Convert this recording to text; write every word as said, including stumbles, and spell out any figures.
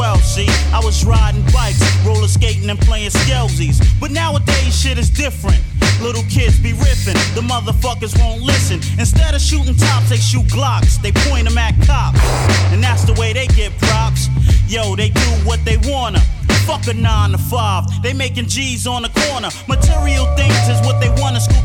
twelve, see, I was riding bikes, roller skating and playing skelsies. But nowadays shit is different. Little kids be riffing, the motherfuckers won't listen. Instead of shooting tops, they shoot Glocks, they point them at cops. And that's the way they get props. Yo, they do what they wanna. Fuck a nine to five, they making G's on the corner. Material things is what they wanna. Scoop